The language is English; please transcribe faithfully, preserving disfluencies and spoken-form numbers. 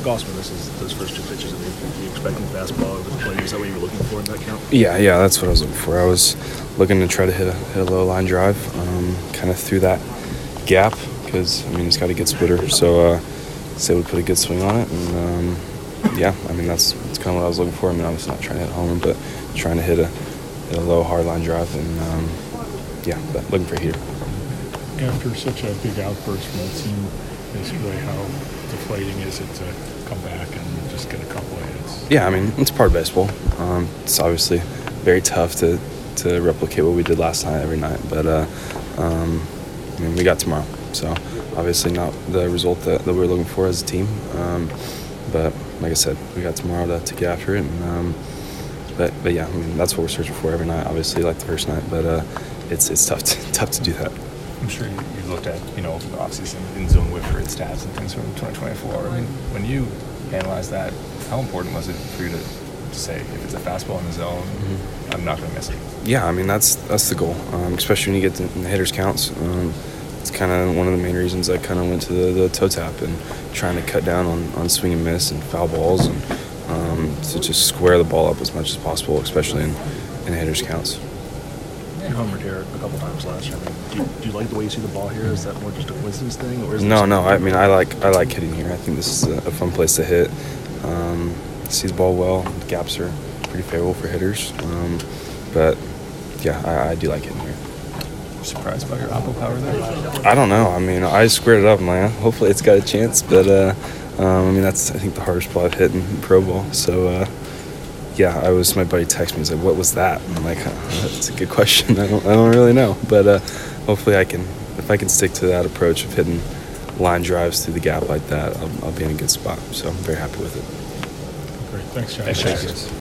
Gosman, this is those first two pitches. I mean, were you expecting fastball over the plate? Is that what you were looking for in that count? Yeah, yeah, that's what I was looking for. I was looking to try to hit a, hit a low line drive, um, kind of through that gap because, I mean, he's got a good splitter. So, uh, say we put a good swing on it. And, um, yeah, I mean, that's, that's kind of what I was looking for. I mean, I was not trying to hit a homer, but trying to hit a, hit a low, hard line drive. And, um, yeah, but looking for a heater. After such a big outburst from that team, basically how deflating is it to come back and just get a couple of hits? Yeah, I mean, it's part of baseball. Um, it's obviously very tough to, to replicate what we did last night every night. But, uh, um, I mean, we got tomorrow. So, obviously not the result that, that we were looking for as a team. Um, but, like I said, we got tomorrow to, to get after it. And, um, but, but, yeah, I mean, that's what we're searching for every night, obviously, like the first night. But uh, it's it's tough to, tough to do that. I'm sure you, you've looked at, you know, obviously some in-zone whip rate stats and things from twenty twenty-four. I mean, when you analyze that, how important was it for you to, to say, if it's a fastball in the zone, mm-hmm. I'm not going to miss it? Yeah, I mean, that's that's the goal, um, especially when you get to, in the hitters' counts. Um, it's kind of one of the main reasons I kind of went to the, the toe tap and trying to cut down on, on swing and miss and foul balls and um, to just square the ball up as much as possible, especially in, in hitters' counts. You homered here a couple times last year. I mean, do, you, do you like the way you see the ball here? Is that more just a coincidence thing, or is no, no. I mean, I like I like hitting here. I think this is a, a fun place to hit. Um, see the ball well. The gaps are pretty favorable for hitters. Um, but yeah, I, I do like hitting here. Surprised by your oppo power there? I don't know. I mean, I squared it up. I'm like, hopefully it's got a chance. But uh, um, I mean, that's I think the hardest ball I've hit in, in pro ball. So. Uh, Yeah, I was. My buddy texted me. He's like, "What was that?" And I'm like, oh, "That's a good question. I don't. I don't really know." But uh, hopefully, I can. If I can stick to that approach of hitting line drives through the gap like that, I'll, I'll be in a good spot. So I'm very happy with it. Great, thanks, John. Thanks, Chase.